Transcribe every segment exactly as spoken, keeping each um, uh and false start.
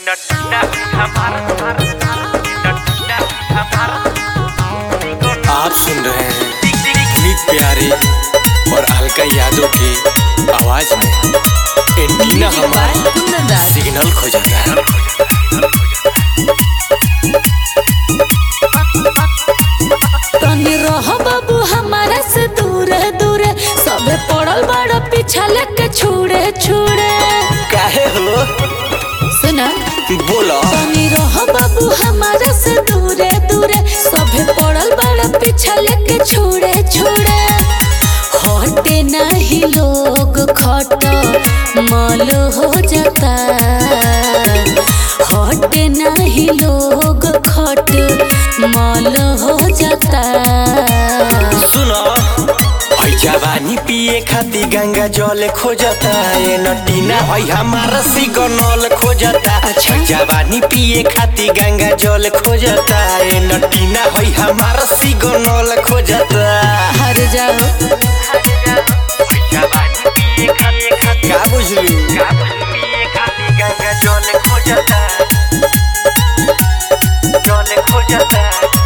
आप सुन रहे हैं पुनीत प्यारे और अलका यादव की आवाज में एंटीना हमारा सिग्नल खो जाता है। तनी रहो बाबू हमारा से दूर दूर, सबे पड़ल बड़ा पीछा लेके छुड़े छुड़े। काहे हो सुना बोला, तनी रहो बाबू हमारा से दूर दूर, सबे पड़ल बड़ा पीछा लेके छुड़े छुड़े। हटे नहीं लोग खट मल हो जाता, हटे नहीं लोग खट मल हो जाता। सुनो हई जवानी पिए खाती गंगा जल खोजता, ये नटीना हई हमारा सिग्नल खोजता। अच्छा जवानी पिए खाती गंगा जल खोजता, ये नटीना हई हमारा सिग्नल खोजता। हर जाओ का बुझलू पिए खाती गंगा जल खोजता, जल खोजता।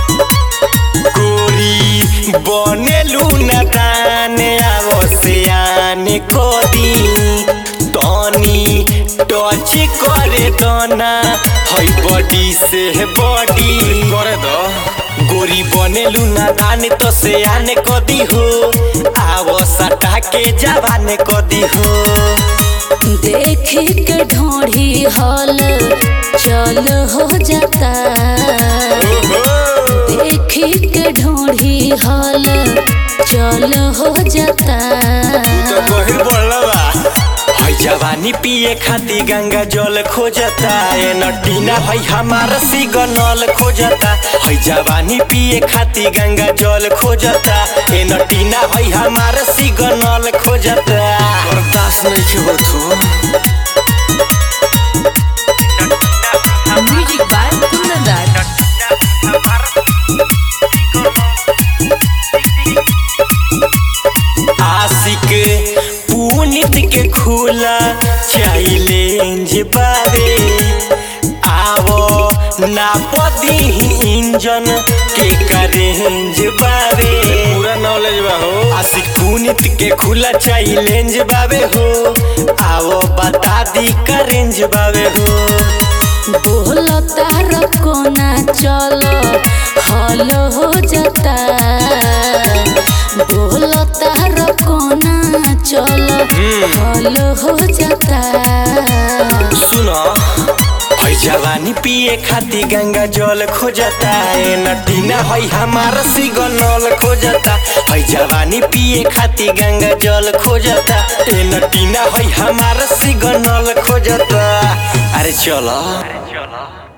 गोरी बनेलू न ताने आवश्याने खोदी, तनी टच करे दोना हई बॉडी से बॉडी करे दो। गोरी बनेलू न ताने तो से आने कदी हो, आवो सटा के जवाने कदी हो। देखी के ढोढ़ी हल चल हो जाता, देखी के ढोढ़ी हल चल हो जाता। हई जवानी पिए खाती गंगा जल खोजता, ये नटीना हई हमारा सिग्नल खोजता। हई जवानी पिए खाती गंगा जल खोजता, ये नटीना हई हमारा सिग्नल खोजता। बर्दाश्त नहीं होत हो। Music by Kundan. आशिक पुनीत के खुला चैलेंज बारे, आवो ना पदी इंजन के करेंज बारे। पूरा नॉलेज बा हो। आशिक पुनीत के खुला चैलेंज बाबे हो, आवो बता दी करेंज बाबे हो। बोलो तार कोना चलो हल हो जाता, बोलो तार कोना चलो हल हो जाता। सुनो हई जवानी पिए खाती गंगा जल खोजता, ये नटीना हई हमारा सिग्नल खोजता। हई जवानी पिए खाती गंगा जल खोजता, ये नटीना हई हमारा सिग्नल खोजता। अरे चलो।